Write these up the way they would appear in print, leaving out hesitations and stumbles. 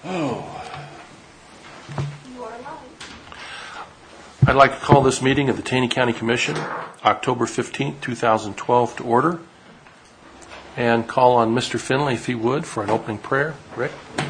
I'd like to call this meeting of the Taney County Commission, October 15th, 2012, to order, and call on Mr. Finley, if he would, for an opening prayer. Rick?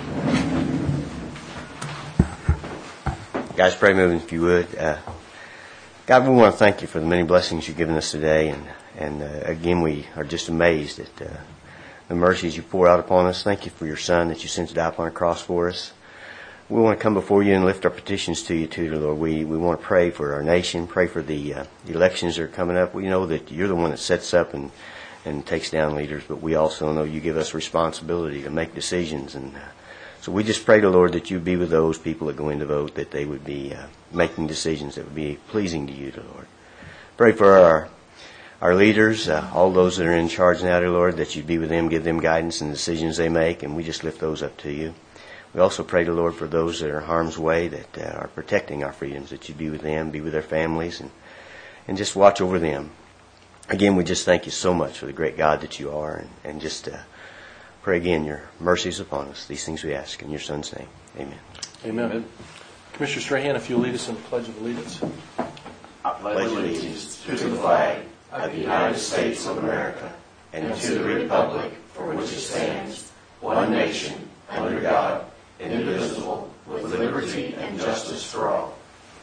Guys, pray with me if you would. God, we want to thank you for the many blessings you've given us today, and again, we are just amazed at the mercies you pour out upon us. Thank you for your Son that you sent to die upon a cross for us. We want to come before you and lift our petitions to you too, Lord. We want to pray for our nation, pray for the elections that are coming up. We know that you're the one that sets up and takes down leaders, but we also know you give us responsibility to make decisions. And so we just pray to Lord that you be with those people that go in to vote, that they would be making decisions that would be pleasing to you, Lord. Pray for our leaders, all those that are in charge now, dear Lord, that you be with them, give them guidance in the decisions they make, and we just lift those up to you. We also pray to Lord for those that are in harm's way, that are protecting our freedoms, that you be with them, be with their families, and just watch over them. Again, we just thank you so much for the great God that you are, and just pray again your mercies upon us. These things we ask in your Son's name. Amen. Amen. Commissioner Strahan, if you'll lead us in the Pledge of Allegiance. I pledge allegiance to the flag of the United States of America and to the republic for which it stands, one nation, under God, indivisible, with liberty and justice for all.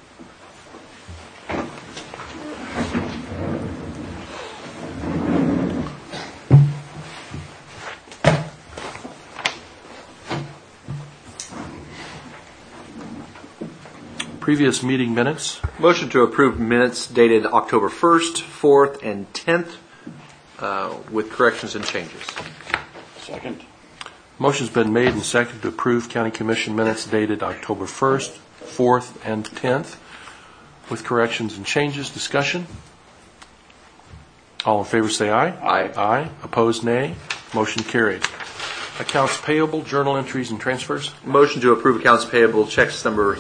Previous meeting minutes. Motion to approve minutes dated October 1st, 4th, and 10th with corrections and changes. Second. Motion's been made and seconded to approve County Commission minutes dated October 1st, 4th, and 10th with corrections and changes. Discussion? All in favor say aye. Aye. Aye. Opposed, nay. Motion carried. Accounts payable, journal entries, and transfers. Motion to approve accounts payable, checks number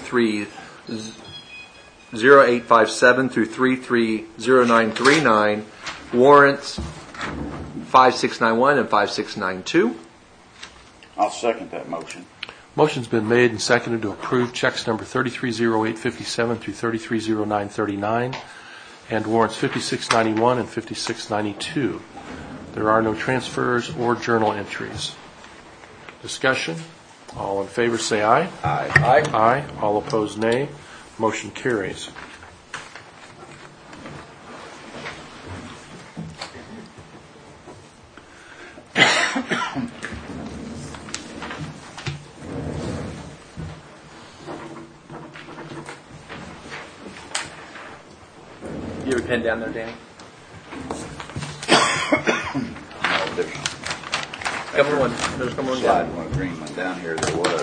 330857 through 330939, warrants 5691 and 5692. I'll second that motion. Motion's been made and seconded to approve checks number 330857 through 330939 and warrants 5691 and 5692. There are no transfers or journal entries. Discussion? All in favor say aye. Aye. Aye. Aye. All opposed nay. Motion carries. You have a pen down there, Danny? There's a slide one, green one down here. There was.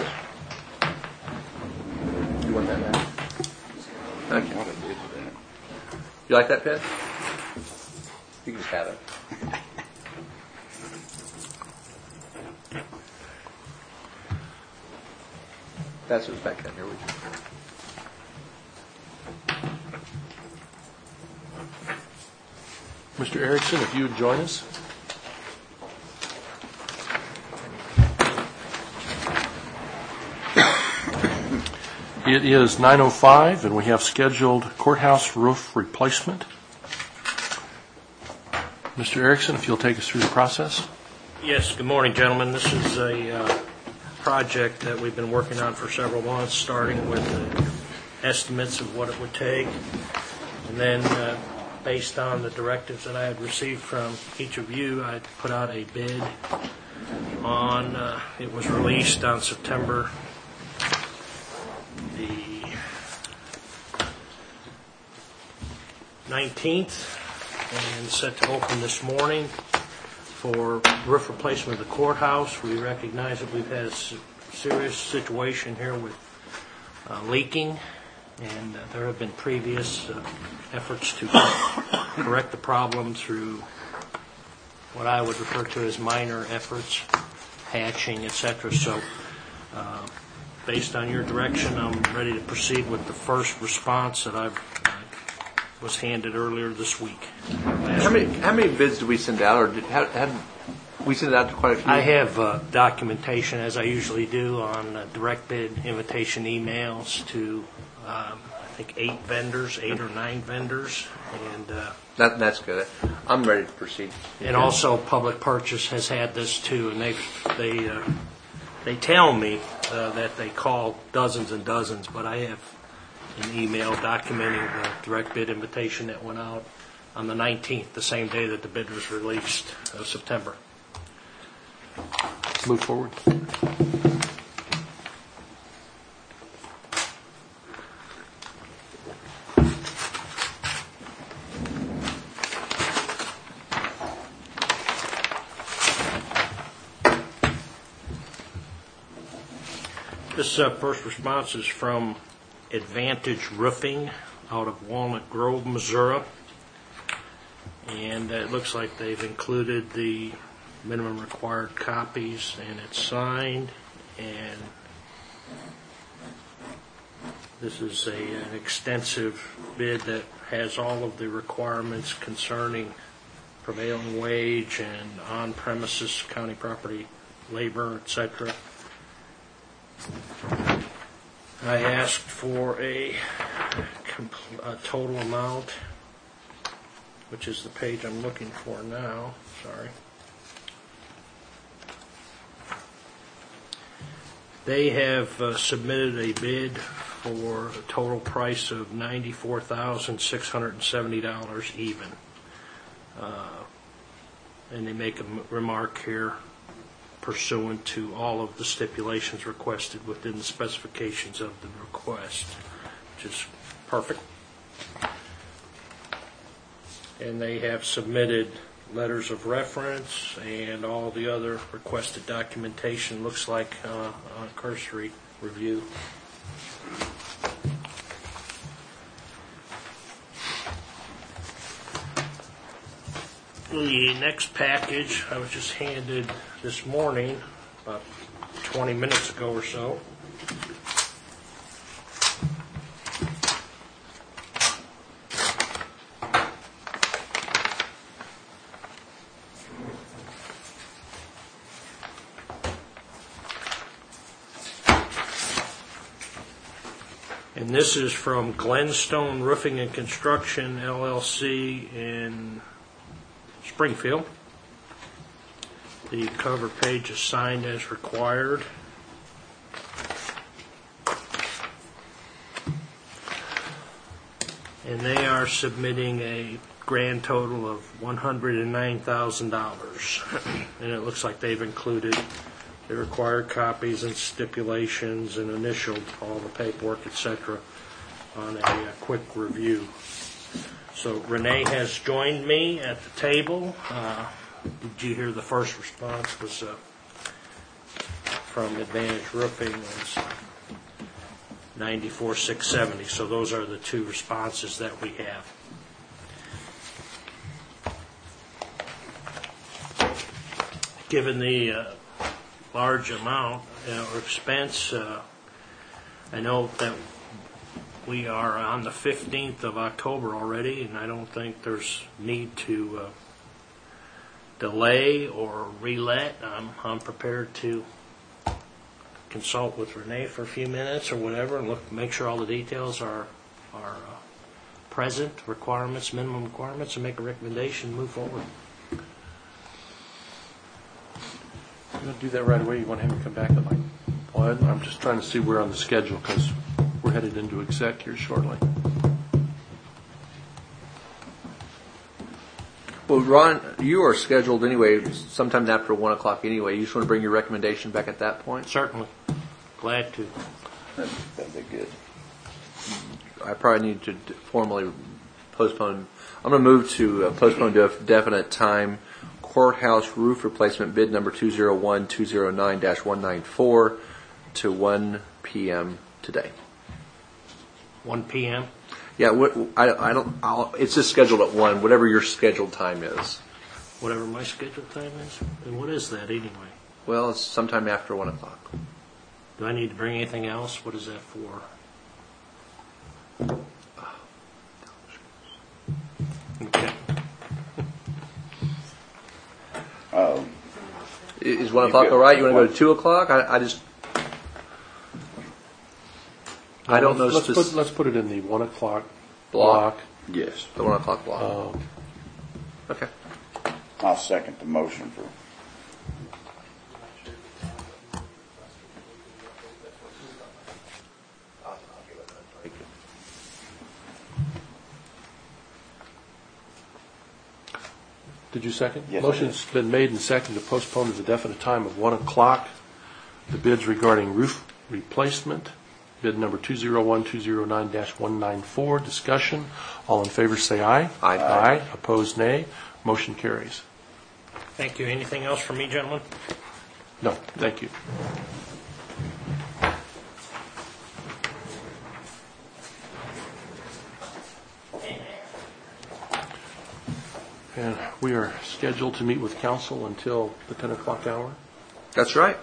You want that now? What it is in it. You like that pen? You can just have it. That's what's back down here, would you? Mr. Erickson, if you would join us. It is 9:05 and we have scheduled courthouse roof replacement. Mr. Erickson, if you'll take us through the process. Yes, good morning, gentlemen. This is a project that we've been working on for several months, starting with the estimates of what it would take, and then based on the directives that I had received from each of you, I put out a bid on, it was released on September the 19th and set to open this morning for roof replacement of the courthouse. We recognize that we've had a serious situation here with leaking, and there have been previous efforts to correct the problem through what I would refer to as minor efforts, patching, etc. So based on your direction, I'm ready to proceed with the first response that I was handed earlier this week. How many bids did we send out, or We sent it out to quite a few. I have documentation, as I usually do, on direct bid invitation emails to, I think, 8 or 9 vendors. And That's good. I'm ready to proceed. and also Public Purchase has had this too, and they tell me that they call dozens and dozens, but I have an email documenting the direct bid invitation that went out on the 19th, the same day that the bid was released, of September. Move forward. This first response is from Advantage Roofing out of Walnut Grove, Missouri. And it looks like they've included the minimum required copies, and it's signed. And this is an extensive bid that has all of the requirements concerning prevailing wage and on-premises county property labor, etc. I asked for a total amount, which is the page I'm looking for now. Sorry. They have submitted a bid for a total price of $94,670 even. And they make a remark here, pursuant to all of the stipulations requested within the specifications of the request, which is perfect. And they have submitted letters of reference and all the other requested documentation, looks like on a cursory review. The next package I was just handed this morning, about 20 minutes ago or so. And this is from Glenstone Roofing and Construction, LLC in Springfield. The cover page is signed as required. And they are submitting a grand total of $109,000. And it looks like they've included the required copies and stipulations and initialed all the paperwork, etc., on a quick review. So Renee has joined me at the table. Did you hear the first response was from Advantage Roofing, was $94,670. So those are the two responses that we have. Given the large amount or expense, I know that we are on the 15th of October already, and I don't think there's need to delay or relet. I'm prepared to consult with Renee for a few minutes or whatever and make sure all the details are present, minimum requirements, and make a recommendation and move forward. I'm going to do that right away. You want him to come back at like 1? I'm just trying to see where on the schedule, because we're headed into exec here shortly. Well, Ron, you are scheduled anyway, sometime after 1 o'clock anyway. You just want to bring your recommendation back at that point? Certainly. Glad to. That'd be good. I probably need to formally postpone. I'm going to move to postpone to a definite time courthouse roof replacement bid number 201-209-194 to 1 p.m. today. 1 p.m.? Yeah, it's just scheduled at 1, whatever your scheduled time is. Whatever my scheduled time is? And what is that anyway? Well, it's sometime after 1 o'clock. Do I need to bring anything else? What is that for? Okay. Is 1 o'clock all right? You want to go to 2 o'clock? I don't know. Let's put it in the 1 o'clock Block. block. Yes. The 1 o'clock block. Okay. I'll second the motion for. Did you second? Yes, I Motion's been made and seconded to postpone to the definite time of 1 o'clock the bids regarding roof replacement, bid number 201-209-194. Discussion. All in favor say aye. Aye. Aye. Opposed, nay. Motion carries. Thank you. Anything else from me, gentlemen? No, thank you. And we are scheduled to meet with council until the 10 o'clock hour. That's right.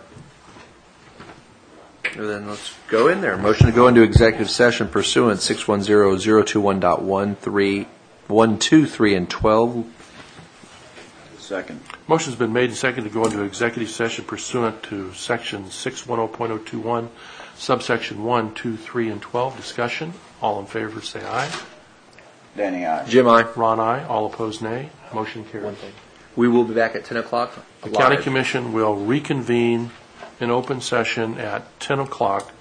And then let's go in there. Motion to go into executive session pursuant 610-021.123 and 12. Second. Motion's been made and seconded to go into executive session pursuant to section 610.021, subsection 1, 2, 3, and 12. Discussion. All in favor say aye. Danny, aye. Jim, aye. Ron, aye. All opposed, nay. Motion carries. We will be back at 10 o'clock. The County live. Commission will reconvene in open session at 10 o'clock